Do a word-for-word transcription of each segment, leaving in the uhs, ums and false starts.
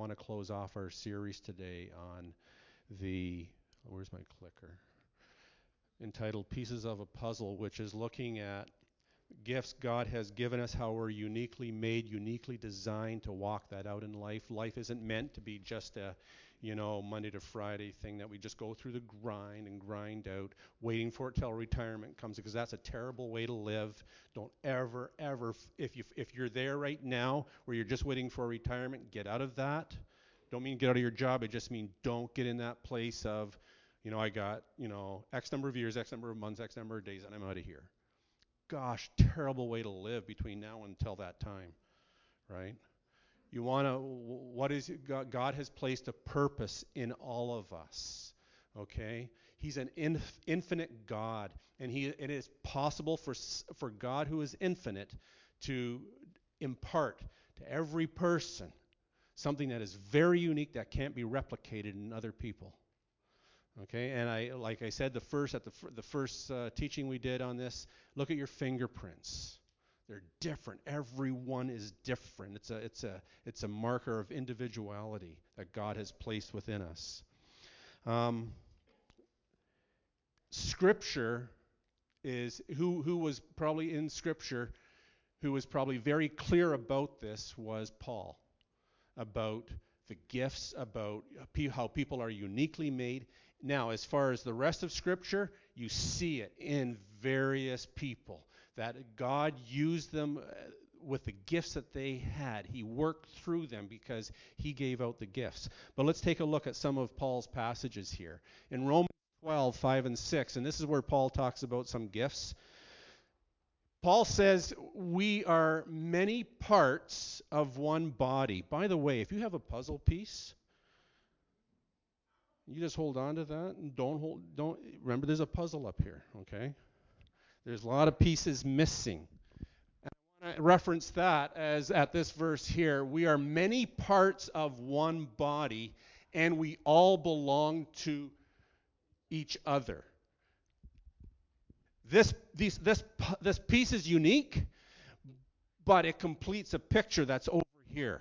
want to close off our series today on the, where's my clicker? Entitled Pieces of a Puzzle, which is looking at gifts God has given us, how we're uniquely made, uniquely designed to walk that out in life. Life isn't meant to be just a, you know, Monday to Friday thing that we just go through the grind and grind out, waiting for it till retirement comes, because that's a terrible way to live. Don't ever, ever, if you if you're there right now where you're just waiting for retirement, get out of that. Don't mean get out of your job. I just mean don't get in that place of, you know, I got, you know, X number of years, X number of months, X number of days, and I'm out of here. Gosh, terrible way to live between now until that time, right? You want to, what is it? God, God has placed a purpose in all of us, okay? He's an inf- infinite God, and he it is possible for for God, who is infinite, to impart to every person something that is very unique that can't be replicated in other people. Okay, and I, like I said, the first at the f- the first uh, teaching we did on this, look at your fingerprints. They're different. Every one is different. It's a it's a it's a marker of individuality that God has placed within us. Um, scripture is who who was probably in Scripture, who was probably very clear about this was Paul, about the gifts, about how people are uniquely made. Now, as far as the rest of Scripture, you see it in various people, that God used them with the gifts that they had. He worked through them because he gave out the gifts. But let's take a look at some of Paul's passages here. In Romans twelve, five and six, and this is where Paul talks about some gifts. Paul says we are many parts of one body. By the way, if you have a puzzle piece, you just hold on to that and don't hold don't remember there's a puzzle up here, okay? There's a lot of pieces missing. And I want to reference that as at this verse here, we are many parts of one body and we all belong to each other. This these this this piece is unique, but it completes a picture that's over here.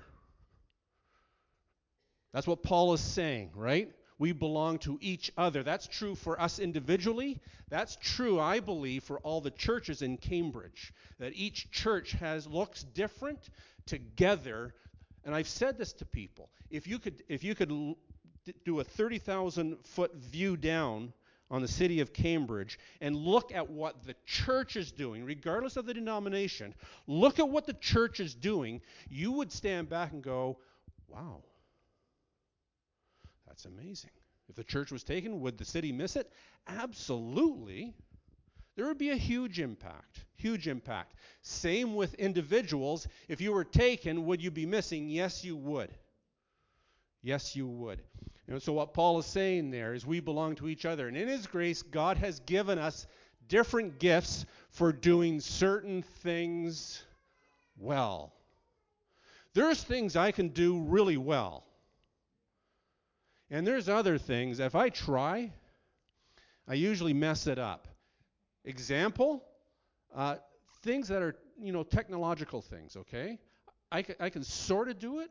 That's what Paul is saying, right? We belong to each other. That's true for us individually. That's true, I believe, for all the churches in Cambridge. That each church has looks different together. And I've said this to people. If you could, if you could l- do a thirty thousand foot view down on the city of Cambridge and look at what the church is doing, regardless of the denomination, look at what the church is doing, you would stand back and go, wow. That's amazing. If the church was taken, would the city miss it? Absolutely. There would be a huge impact. Huge impact. Same with individuals. If you were taken, would you be missing? Yes, you would. Yes, you would. You know, so what Paul is saying there is we belong to each other. And in his grace, God has given us different gifts for doing certain things well. There's things I can do really well. And there's other things, if I try, I usually mess it up. Example, uh, things that are, you know, technological things, okay? I can, I can sort of do it,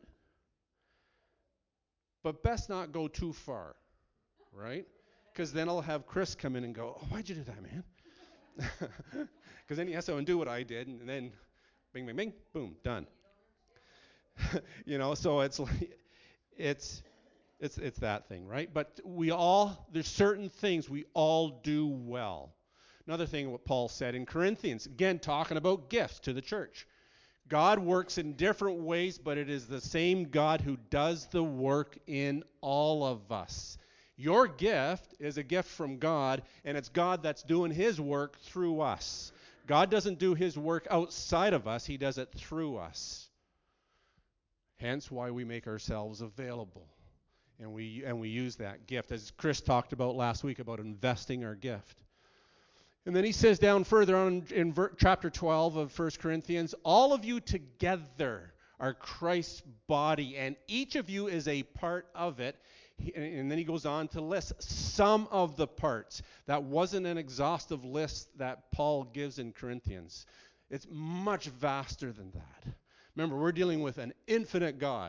but best not go too far, right? Because then I'll have Chris come in and go, oh, why'd you do that, man? Because then he has to undo what I did, and then bing, bing, bing, boom, done. You know, so it's like, it's... It's it's that thing, right? But we all, there's certain things we all do well. Another thing what Paul said in Corinthians, again, talking about gifts to the church. God works in different ways, but it is the same God who does the work in all of us. Your gift is a gift from God, and it's God that's doing his work through us. God doesn't do his work outside of us, he does it through us. Hence why we make ourselves available. And we and we use that gift, as Chris talked about last week, about investing our gift. And then he says down further on in ver- chapter twelve of First Corinthians, all of you together are Christ's body, and each of you is a part of it. He, and then he goes on to list some of the parts. That wasn't an exhaustive list that Paul gives in Corinthians. It's much vaster than that. Remember, we're dealing with an infinite God.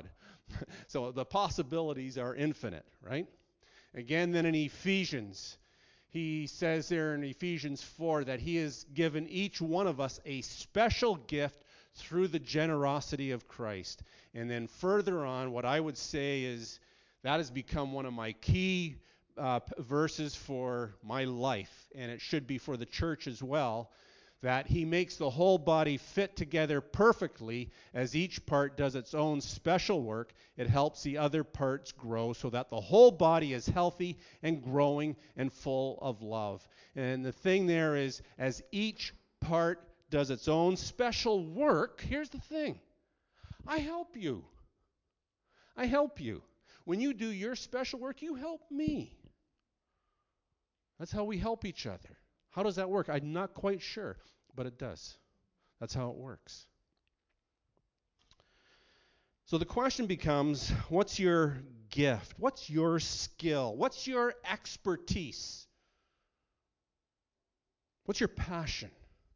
So the possibilities are infinite, right? Again, then in Ephesians, he says there in Ephesians four that he has given each one of us a special gift through the generosity of Christ. And then further on, what I would say is that has become one of my key uh, verses for my life, and it should be for the church as well, that he makes the whole body fit together perfectly as each part does its own special work. It helps the other parts grow so that the whole body is healthy and growing and full of love. And the thing there is, as each part does its own special work, here's the thing. I help you. I help you. When you do your special work, you help me. That's how we help each other. How does that work? I'm not quite sure, but it does. That's how it works. So the question becomes, what's your gift? What's your skill? What's your expertise? What's your passion?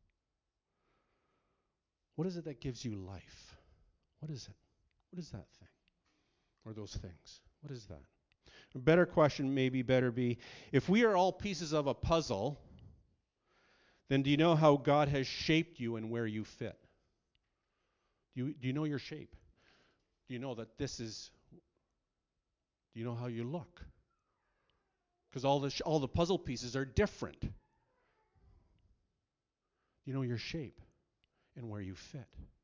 What is it that gives you life? What is it? What is that thing? Or those things? What is that? A better question maybe better be, if we are all pieces of a puzzle, then do you know how God has shaped you and where you fit? Do you, do you know your shape? Do you know that this is, do you know how you look? Because all the, sh- all the puzzle pieces are different. You know your shape and where you fit.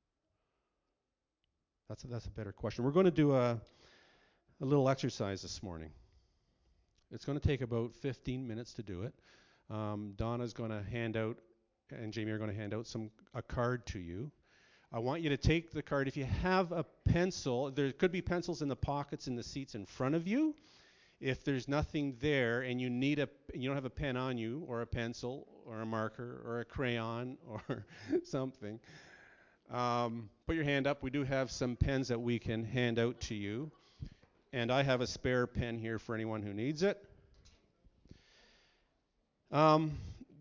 That's a, that's a better question. We're going to do a, a little exercise this morning. It's going to take about fifteen minutes to do it. Um, Donna's going to hand out, and Jamie are going to hand out some a card to you. I want you to take the card. If you have a pencil, there could be pencils in the pockets in the seats in front of you. If there's nothing there and you need a, you don't have a pen on you, or a pencil, or a marker, or a crayon, or something, um, put your hand up. We do have some pens that we can hand out to you. And I have a spare pen here for anyone who needs it. Um,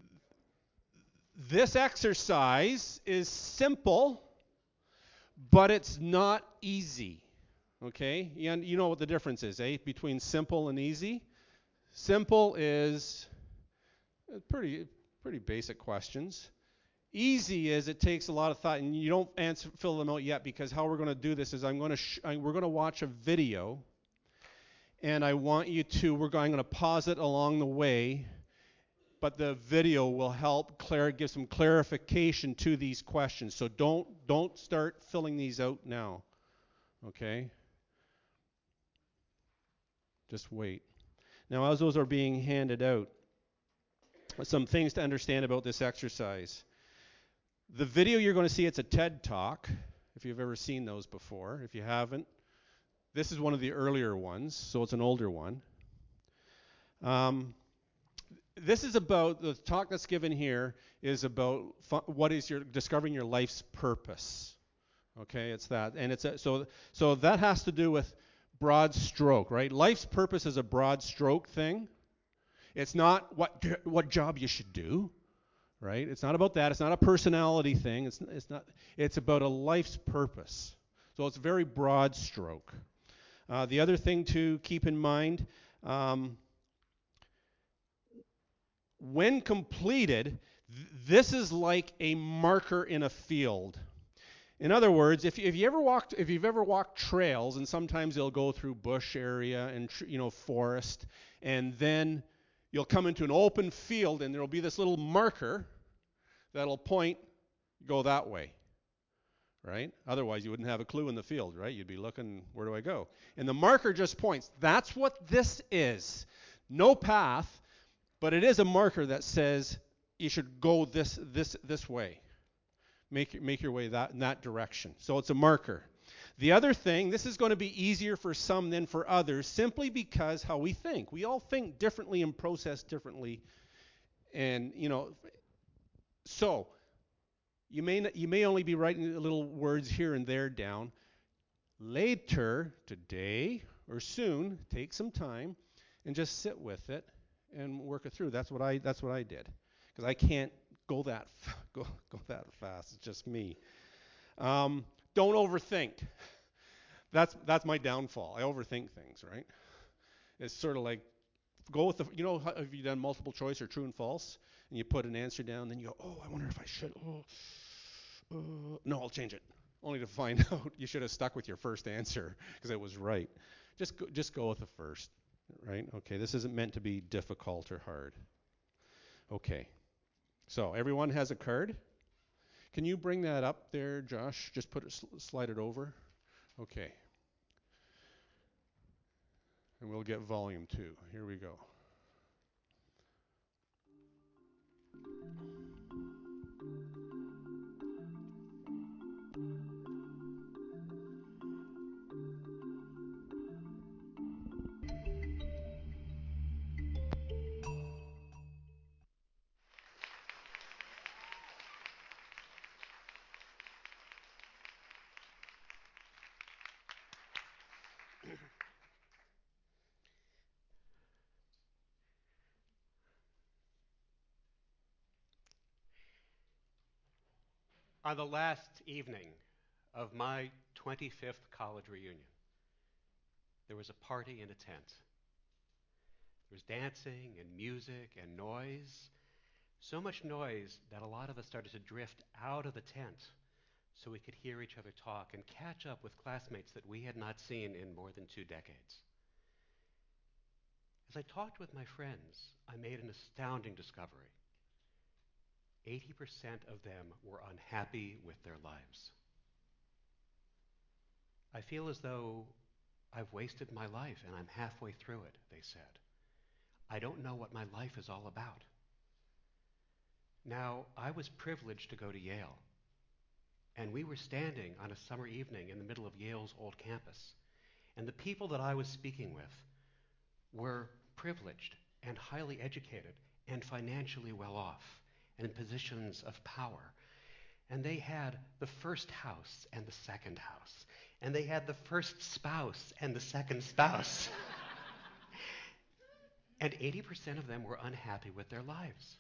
this exercise is simple, but it's not easy. Okay? You, you know what the difference is, eh? Between simple and easy. Simple is pretty pretty basic questions. Easy is it takes a lot of thought, and you don't answer, fill them out yet, because how we're going to do this is I'm going to sh- I, we're going to watch a video. And I want you to, we're going, I'm going to pause it along the way, but the video will help clar- give some clarification to these questions. So don't don't start filling these out now, okay? Just wait. Now, as those are being handed out, some things to understand about this exercise. The video you're going to see, it's a TED Talk, if you've ever seen those before. If you haven't, this is one of the earlier ones, so it's an older one. Um, this is about, the talk that's given here is about fu- what is your, discovering your life's purpose. Okay, it's that. And it's a, so so that has to do with broad stroke, right? Life's purpose is a broad stroke thing. It's not what what job you should do, right? It's not about that. It's not a personality thing. It's it's not. It's about a life's purpose. So it's very broad stroke. Uh, the other thing to keep in mind, um, when completed, th- this is like a marker in a field. In other words, if, if you ever walked, if you've ever walked trails, and sometimes they'll go through bush area and tr- you know forest, and then you'll come into an open field, and there'll be this little marker that'll point, go that way, right? Otherwise, you wouldn't have a clue in the field, right? You'd be looking, where do I go? And the marker just points. That's what this is. No path, but it is a marker that says you should go this this this way. Make, make your way that in that direction. So it's a marker. The other thing, this is going to be easier for some than for others, simply because how we think. We all think differently and process differently. And, you know, so you may not, you may only be writing little words here and there down. Later, today or soon, take some time and just sit with it and work it through. That's what I that's what I did, because I can't go that go go that fast. It's just me. Um, don't overthink. That's that's my downfall. I overthink things, right? It's sort of like go with the, you know, have you done multiple choice or true and false, and you put an answer down, then you go, oh, I wonder if I should. Oh, uh, no, I'll change it. Only to find out you should have stuck with your first answer because it was right. Just go, just go with the first, right? Okay, this isn't meant to be difficult or hard. Okay, so everyone has a card. Can you bring that up there, Josh? Just put it, slide it over. Okay, and we'll get volume two. Here we go. On the last evening of my twenty-fifth college reunion, there was a party in a tent. There was dancing and music and noise, so much noise that a lot of us started to drift out of the tent so we could hear each other talk and catch up with classmates that we had not seen in more than two decades. As I talked with my friends, I made an astounding discovery. eighty percent of them were unhappy with their lives. I feel as though I've wasted my life and I'm halfway through it, they said. I don't know what my life is all about. Now, I was privileged to go to Yale, and we were standing on a summer evening in the middle of Yale's old campus, and the people that I was speaking with were privileged and highly educated and financially well off and in positions of power. And they had the first house and the second house. And they had the first spouse and the second spouse. And eighty percent of them were unhappy with their lives.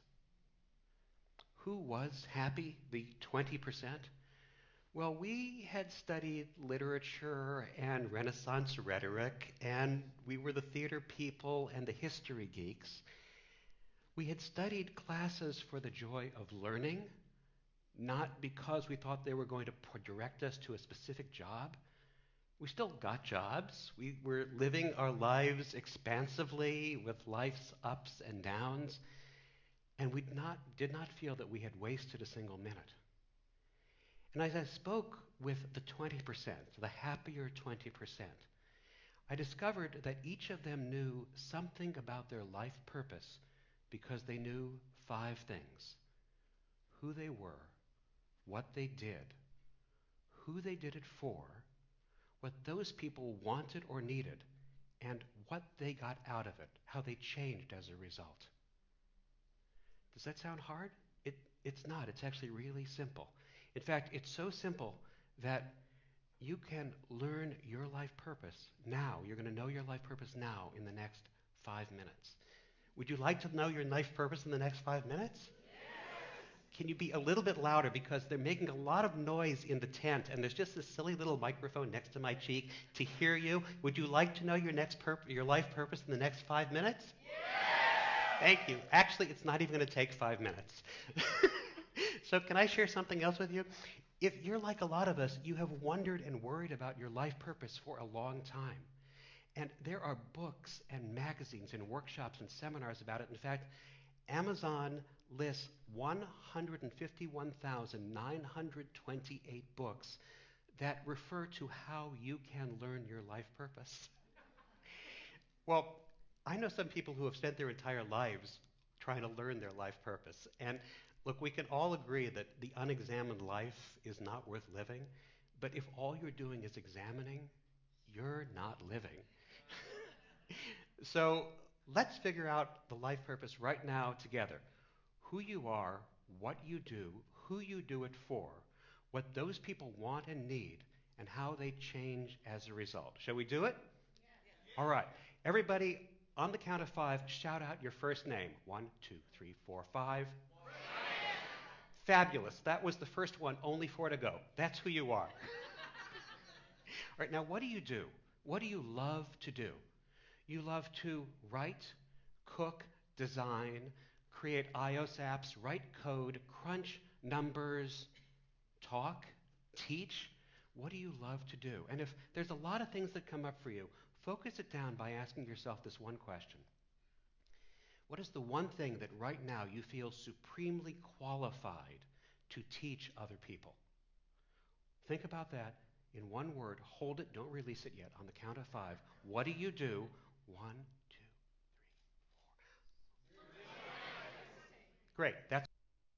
Who was happy, the twenty percent? Well, we had studied literature and Renaissance rhetoric, and we were the theater people and the history geeks. We had studied classes for the joy of learning, not because we thought they were going to direct us to a specific job. We still got jobs. We were living our lives expansively with life's ups and downs, and we not, did not feel that we had wasted a single minute. And as I spoke with the twenty percent, the happier twenty percent, I discovered that each of them knew something about their life purpose because they knew five things: who they were, what they did, who they did it for, what those people wanted or needed, and what they got out of it, how they changed as a result. Does that sound hard? It, it's not. It's actually really simple. In fact, it's so simple that you can learn your life purpose now. You're going to know your life purpose now in the next five minutes. Would you like to know your life purpose in the next five minutes? Can you be a little bit louder, because they're making a lot of noise in the tent, and there's just this silly little microphone next to my cheek to hear you. Would you like to know your next purp- your life purpose in the next five minutes? Yes! Thank you. Actually, it's not even going to take five minutes. So can I share something else with you? If you're like a lot of us, you have wondered and worried about your life purpose for a long time. And there are books and magazines and workshops and seminars about it. In fact, Amazon lists one hundred fifty-one thousand nine hundred twenty-eight books that refer to how you can learn your life purpose. Well, I know some people who have spent their entire lives trying to learn their life purpose. And look, we can all agree that the unexamined life is not worth living. But if all you're doing is examining, you're not living. So let's figure out the life purpose right now together. Who you are, what you do, who you do it for, what those people want and need, and how they change as a result. Shall we do it? Yes. All right. Everybody, on the count of five, shout out your first name. One, two, three, four, five. Brian. Fabulous. That was the first one, only four to go. That's who you are. All right, now what do you do? What do you love to do? You love to write, cook, design, create iOS apps, write code, crunch numbers, talk, teach. What do you love to do? And if there's a lot of things that come up for you, focus it down by asking yourself this one question. What is the one thing that right now you feel supremely qualified to teach other people? Think about that in one word. Hold it. Don't release it yet. On the count of five. What do you do? One, two. Great. That's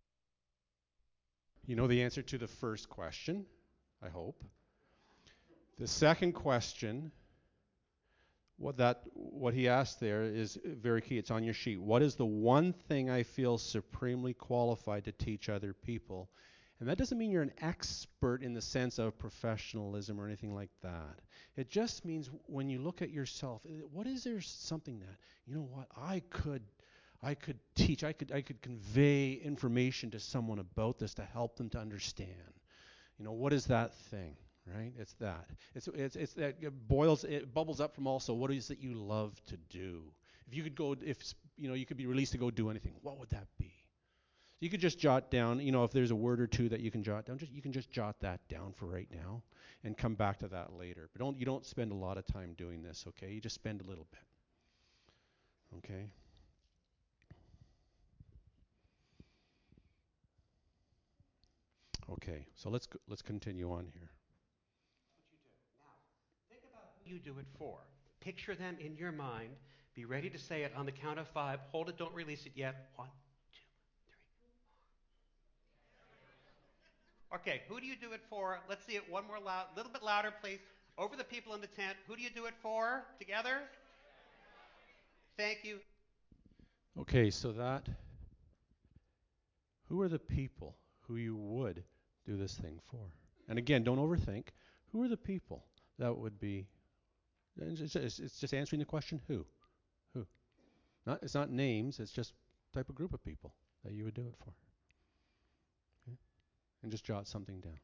You know the answer to the first question, I hope. The second question, what that what he asked there is very key. It's on your sheet. What is the one thing I feel supremely qualified to teach other people? And that doesn't mean you're an expert in the sense of professionalism or anything like that. It just means when you look at yourself, what is there something that, you know what, I could I could teach, I could I could convey information to someone about this to help them to understand. You know, what is that thing, right? It's that. It's it's it's that it boils it bubbles up from also what is it you love to do? If you could go if you know, you could be released to go do anything, what would that be? So you could just jot down, you know, if there's a word or two that you can jot down, just you can just jot that down for right now and come back to that later. But don't you don't spend a lot of time doing this, okay? You just spend a little bit. Okay? Okay. So let's go, let's continue on here. what you do. Now, think about who you do it for. Picture them in your mind. Be ready to say it on the count of five. Hold it. Don't release it yet. One, two, three. Okay, who do you do it for? Let's see it one more loud, a little bit louder, please. Over the people in the tent. Who do you do it for? Together? Thank you. Okay, so that who are the people who you would do this thing for? And again, don't overthink. Who are the people that would be it's just, it's just answering the question who? Who? Not it's not names, it's just type of group of people that you would do it for. Okay? And just jot something down.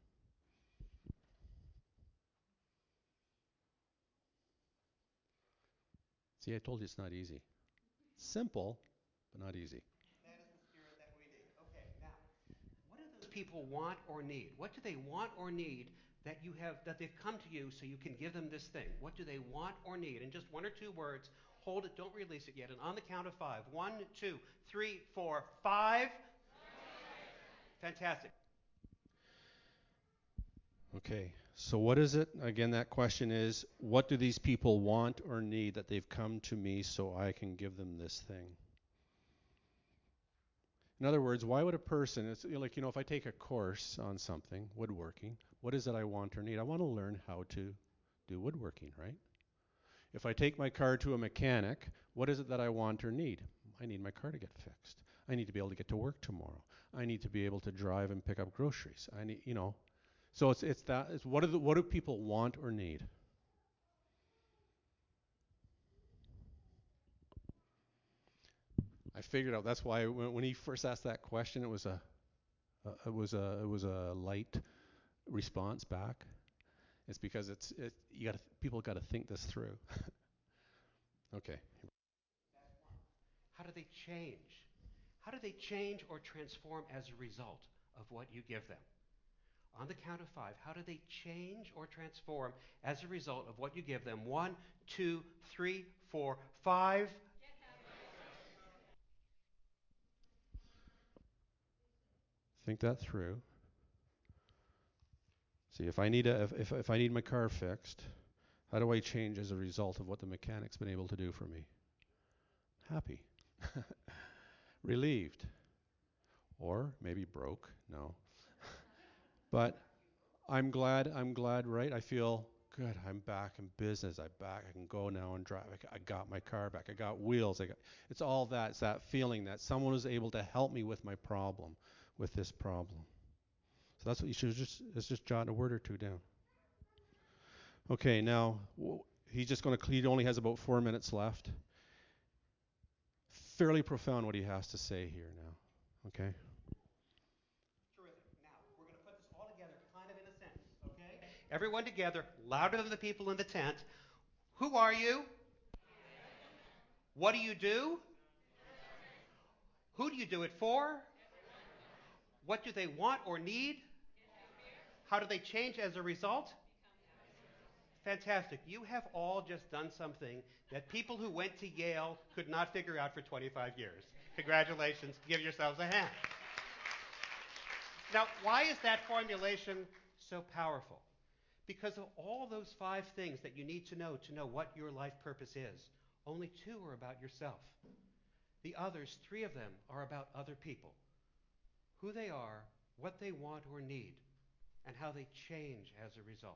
See, I told you it's not easy. Simple, but not easy. That is the spirit that we need. Okay, now, what do those people want or need? What do they want or need that you have that they've come to you so you can give them this thing? What do they want or need? In just one or two words, hold it, don't release it yet. And on the count of five, one, two, three, four, five. Fantastic. Okay, so what is it? Again, that question is, what do these people want or need that they've come to me so I can give them this thing? In other words, why would a person, it's like, you know, if I take a course on something, woodworking, what is it I want or need? I want to learn how to do woodworking, right? If I take my car to a mechanic, what is it that I want or need? I need my car to get fixed. I need to be able to get to work tomorrow. I need to be able to drive and pick up groceries. I need, you know, so it's it's that. It's what do the, what do people want or need? I figured out that's why when, when he first asked that question, it was a, a it was a it was a light response back. It's because it's it, you got people got to think this through. Okay. How do they change? How do they change or transform as a result of what you give them? On the count of five, how do they change or transform as a result of what you give them? One, two, three, four, five. Think that through. See if I need a if, if if I need my car fixed, how do I change as a result of what the mechanic's been able to do for me? Happy. Relieved. Or maybe broke. No. But I'm glad, I'm glad, right? I feel good. I'm back in business. I'm back. I can go now and drive. I got my car back. I got wheels. I got, it's all that. It's that feeling that someone was able to help me with my problem, with this problem. So that's what you should just, let's just jot a word or two down. Okay, now w- he's just going to, he only has about four minutes left. Fairly profound what he has to say here now. Okay? Terrific. Now, we're going to put this all together kind of in a sentence, okay? Everyone together, louder than the people in the tent. Who are you? What do you do? Who do you do it for? What do they want or need? How do they change as a result? Fantastic. You have all just done something that people who went to Yale could not figure out for twenty-five years. Congratulations. Give yourselves a hand. Now, why is that formulation so powerful? Because of all those five things that you need to know to know what your life purpose is, only two are about yourself. The others, three of them, are about other people. Who they are, what they want or need, and how they change as a result.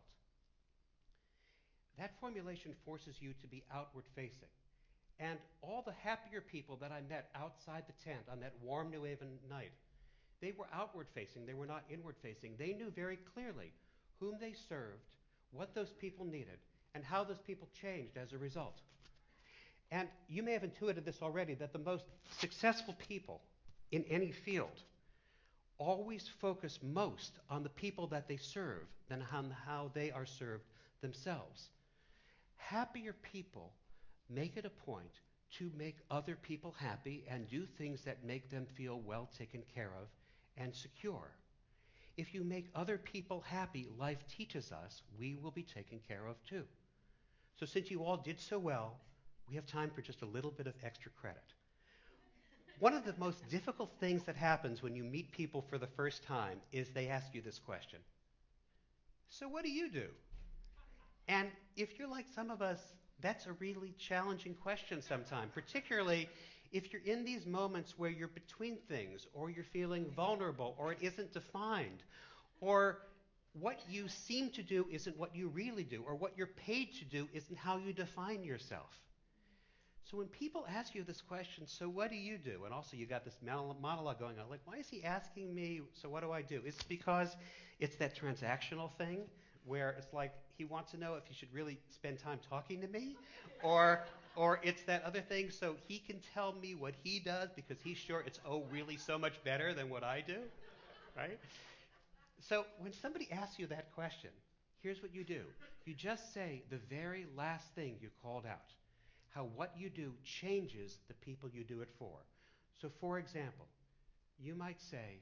That formulation forces you to be outward facing. And all the happier people that I met outside the tent on that warm New Haven night, they were outward facing, they were not inward facing. They knew very clearly whom they served, what those people needed, and how those people changed as a result. And you may have intuited this already, that the most successful people in any field always focus most on the people that they serve than on how they are served themselves. Happier people make it a point to make other people happy and do things that make them feel well taken care of and secure. If you make other people happy, life teaches us we will be taken care of too. So since you all did so well, we have time for just a little bit of extra credit. One of the most difficult things that happens when you meet people for the first time is they ask you this question. So what do you do? And if you're like some of us, that's a really challenging question sometimes, particularly if you're in these moments where you're between things, or you're feeling vulnerable, or it isn't defined, or what you seem to do isn't what you really do, or what you're paid to do isn't how you define yourself. So when people ask you this question, so what do you do? And also you got this monologue going on, like, why is he asking me, so what do I do? It's because it's that transactional thing where it's like he wants to know if he should really spend time talking to me, or or it's that other thing so he can tell me what he does because he's sure it's, oh, really so much better than what I do, right? So when somebody asks you that question, here's what you do. You just say the very last thing you called out, how what you do changes the people you do it for. So for example, you might say,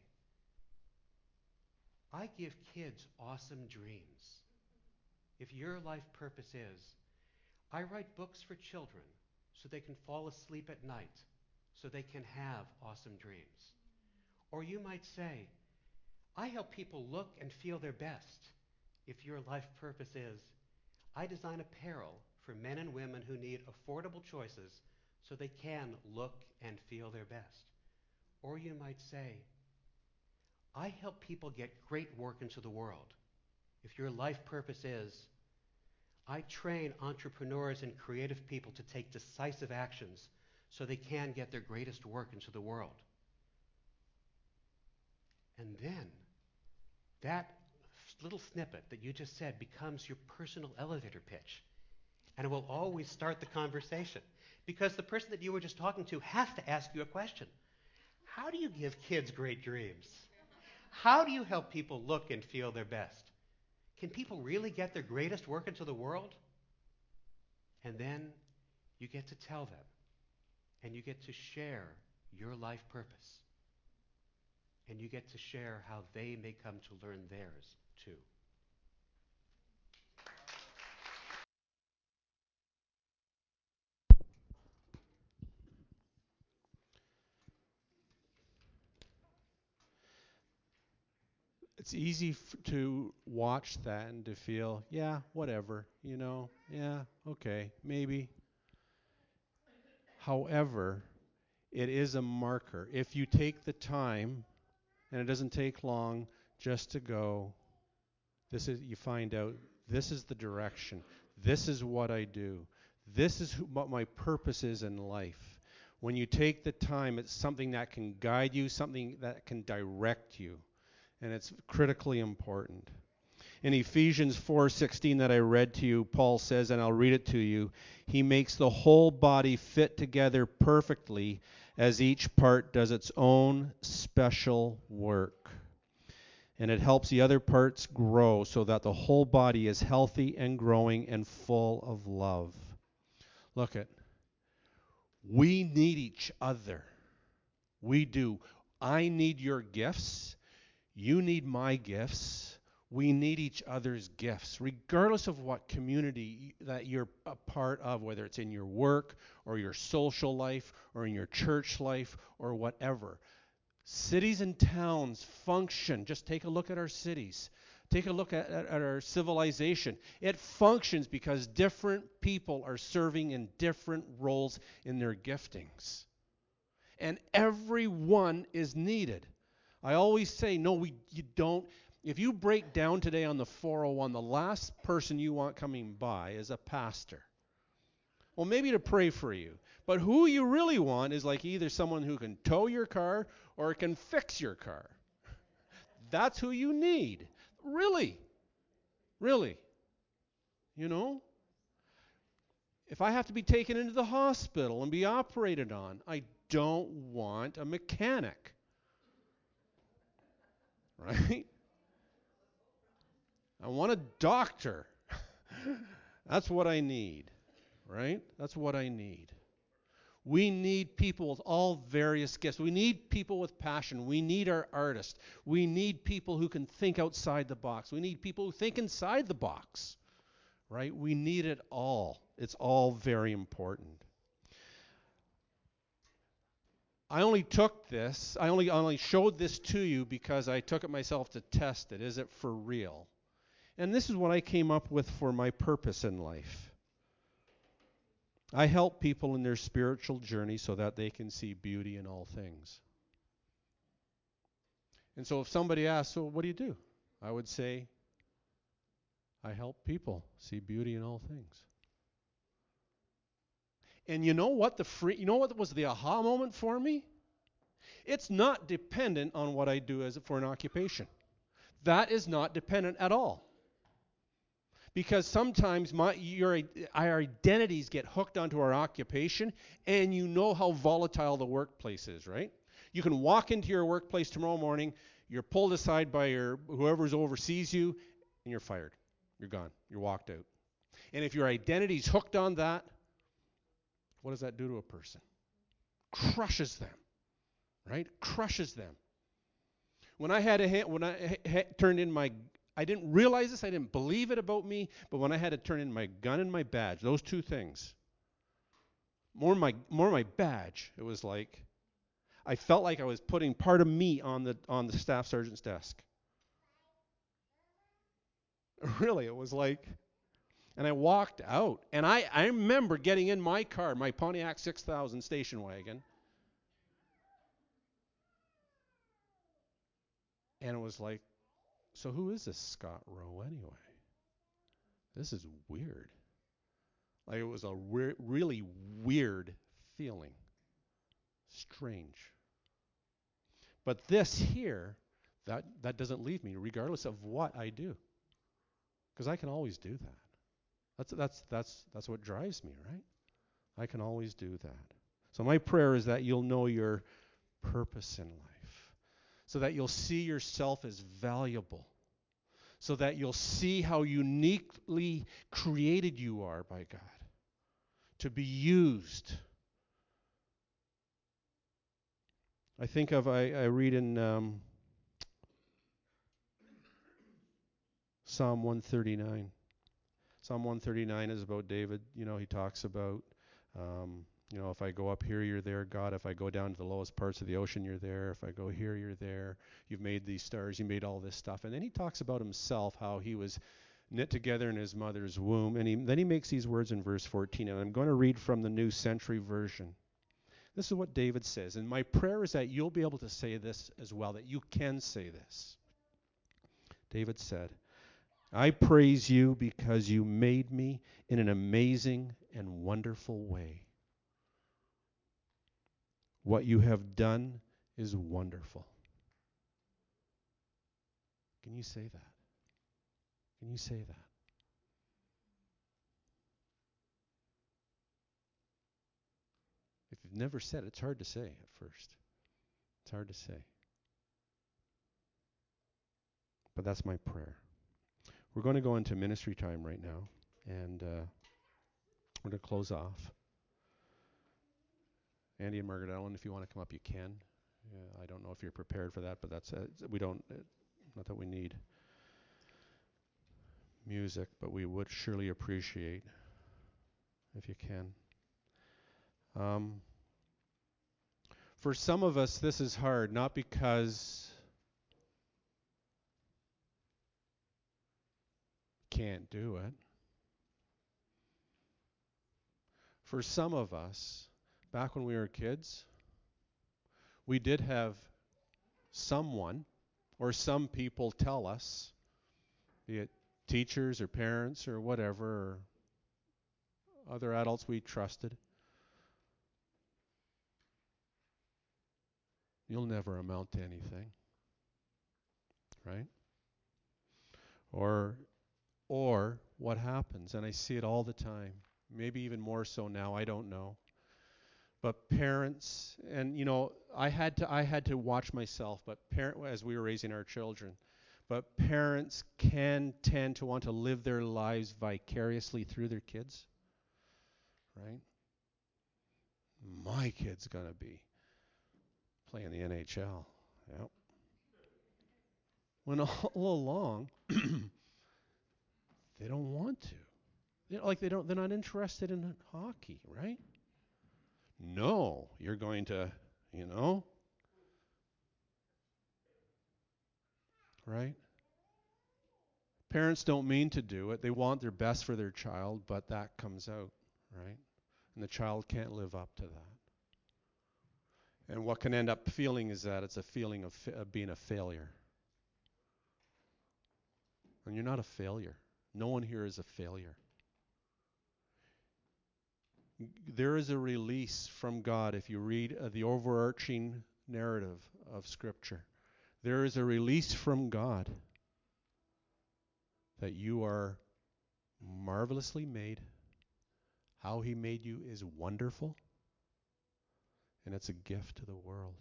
I give kids awesome dreams. If your life purpose is, I write books for children so they can fall asleep at night, so they can have awesome dreams. Or you might say, I help people look and feel their best. If your life purpose is, I design apparel for men and women who need affordable choices so they can look and feel their best. Or you might say, I help people get great work into the world. If your life purpose is, I train entrepreneurs and creative people to take decisive actions so they can get their greatest work into the world. And then that little snippet that you just said becomes your personal elevator pitch. And it will always start the conversation. Because the person that you were just talking to has to ask you a question. How do you give kids great dreams? How do you help people look and feel their best? Can people really get their greatest work into the world? And then you get to tell them, and you get to share your life purpose. And you get to share how they may come to learn theirs too. It's easy f- to watch that and to feel, yeah, whatever, you know, yeah, okay, maybe. However, it is a marker. If you take the time, and it doesn't take long, just to go, this is, you find out, this is the direction. This is what I do. This is who, what my purpose is in life. When you take the time, it's something that can guide you, something that can direct you. And it's critically important. In Ephesians four sixteen that I read to you, Paul says, and I'll read it to you, he makes the whole body fit together perfectly as each part does its own special work. and it helps the other parts grow so that the whole body is healthy and growing and full of love. Look at, we need each other. We do. I need your gifts. You need my gifts. We need each other's gifts, regardless of what community that you're a part of, whether it's in your work or your social life or in your church life or whatever. Cities and towns function. Just take a look at our cities. Take a look at, at, at our civilization. It functions because different people are serving in different roles in their giftings. And everyone is needed. I always say, no, we you don't. If you break down today on the four oh one, the last person you want coming by is a pastor. Well, maybe to pray for you. But who you really want is like either someone who can tow your car or can fix your car. That's who you need. Really. Really. You know? If I have to be taken into the hospital and be operated on, I don't want a mechanic. Right? I want a doctor. That's what I need. Right? That's what I need. We need people with all various gifts. We need people with passion. We need our artists. We need people who can think outside the box. We need people who think inside the box. Right? We need it all. It's all very important. I only took this, I only, I only showed this to you because I took it myself to test it. Is it for real? And this is what I came up with for my purpose in life. I help people in their spiritual journey so that they can see beauty in all things. And so if somebody asks, so what do you do? I would say, I help people see beauty in all things. And you know what the free, you know what was the aha moment for me? It's not dependent on what I do as for an occupation. That is not dependent at all. Because sometimes my, your, our identities get hooked onto our occupation, and you know how volatile the workplace is, right? You can walk into your workplace tomorrow morning, you're pulled aside by your whoever's oversees you, and you're fired. You're gone. You're walked out. And if your identity's hooked on that, what does that do to a person? Crushes them, right? Crushes them. When I had a ha- when I ha- ha- turned in my I didn't realize this, I didn't believe it about me, but when I had to turn in my gun and my badge, those two things, more my more my badge, it was like I felt like I was putting part of me on the on the staff sergeant's desk. Really, it was like, and I walked out, and I, I remember getting in my car, my Pontiac six thousand station wagon, and it was like, so who is this Scott Rowe anyway? This is weird. Like it was a re- really weird feeling. Strange. But this here, that, that doesn't leave me, regardless of what I do. Because I can always do that. That's, that's, that's, that's what drives me, right? I can always do that. So my prayer is that you'll know your purpose in life. So that you'll see yourself as valuable. So that you'll see how uniquely created you are by God. To be used. I think of, I, I read in um, Psalm one thirty-nine. Psalm one thirty-nine is about David. You know, he talks about, um, you know, if I go up here, you're there, God. If I go down to the lowest parts of the ocean, you're there. If I go here, you're there. You've made these stars. You made all this stuff. And then he talks about himself, how he was knit together in his mother's womb. And he, then he makes these words in verse fourteen. And I'm going to read from the New Century Version. This is what David says. And my prayer is that you'll be able to say this as well, that you can say this. David said, I praise you because you made me in an amazing and wonderful way. What you have done is wonderful. Can you say that? Can you say that? If you've never said it, it's hard to say at first. It's hard to say. But that's my prayer. We're going to go into ministry time right now, and uh, we're going to close off. Andy and Margaret Ellen, if you want to come up, you can. Yeah, I don't know if you're prepared for that, but that's uh, we don't. Uh, not that we need music, but we would surely appreciate if you can. Um, for some of us, this is hard, not because can't do it. For some of us, back when we were kids, we did have someone or some people tell us, be it teachers or parents or whatever, or other adults we trusted, you'll never amount to anything, right? Or, or what happens, and I see it all the time, maybe even more so now, I don't know. But parents, and you know, I had to I had to watch myself, but parent as we were raising our children, but parents can tend to want to live their lives vicariously through their kids, right? My kid's gonna be playing the N H L, yep. When all along they don't want to. They're like they don't. They're not interested in hockey, right? No, you're going to, you know, right? Parents don't mean to do it. They want their best for their child, but that comes out, right? And the child can't live up to that. And what can end up feeling is that it's a feeling of, fa- of being a failure. And you're not a failure. No one here is a failure. There is a release from God if you read uh, the overarching narrative of Scripture. There is a release from God that you are marvelously made. How He made you is wonderful, and it's a gift to the world.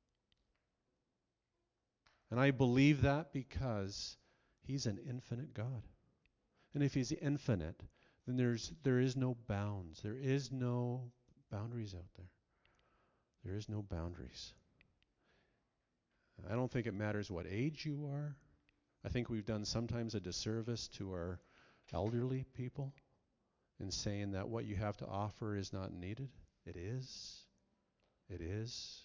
And I believe that because He's an infinite God. And if He's infinite, then there's there is no bounds. There is no boundaries out there. There is no boundaries. I don't think it matters what age you are. I think we've done sometimes a disservice to our elderly people in saying that what you have to offer is not needed. It is. It is.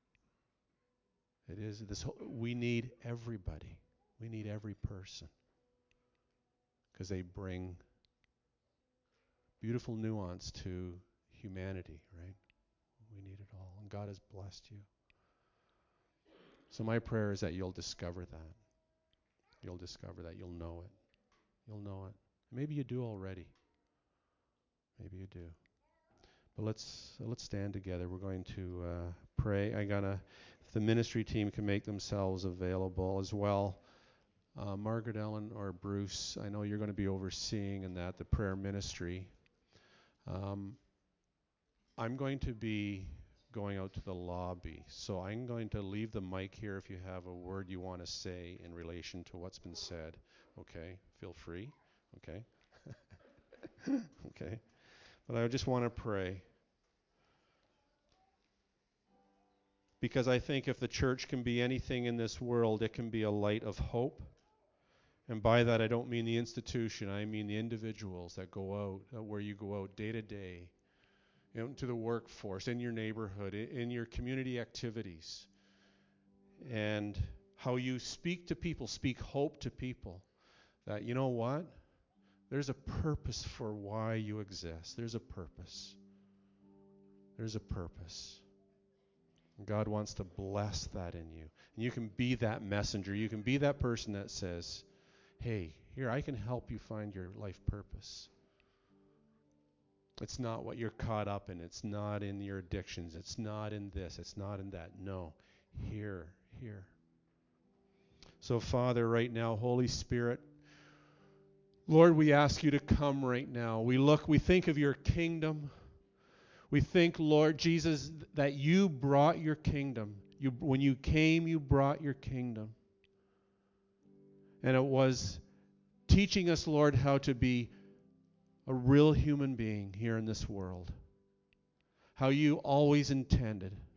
It is. This whole, we need everybody. We need every person because they bring beautiful nuance to humanity, right? We need it all. And God has blessed you. So my prayer is that you'll discover that. You'll discover that. You'll know it. You'll know it. Maybe you do already. Maybe you do. But let's uh, let's stand together. We're going to uh, pray. I gotta. If the ministry team can make themselves available as well. Uh, Margaret Ellen or Bruce, I know you're going to be overseeing in that the prayer ministry. Um, I'm going to be going out to the lobby, so I'm going to leave the mic here if you have a word you want to say in relation to what's been said. Okay, feel free. Okay. Okay. But I just want to pray. Because I think if the church can be anything in this world, it can be a light of hope. And by that, I don't mean the institution. I mean the individuals that go out, uh, where you go out day to day, into the workforce, in your neighborhood, in, in your community activities. And how you speak to people, speak hope to people. That, you know what? There's a purpose for why you exist. There's a purpose. There's a purpose. God wants to bless that in you. And you can be that messenger. You can be that person that says, hey, here, I can help you find your life purpose. It's not what you're caught up in. It's not in your addictions. It's not in this. It's not in that. No. Here, here. So, Father, right now, Holy Spirit, Lord, we ask you to come right now. We look, we think of your kingdom. We think, Lord Jesus, that you brought your kingdom. You, when you came, you brought your kingdom. And it was teaching us, Lord, how to be a real human being here in this world. How you always intended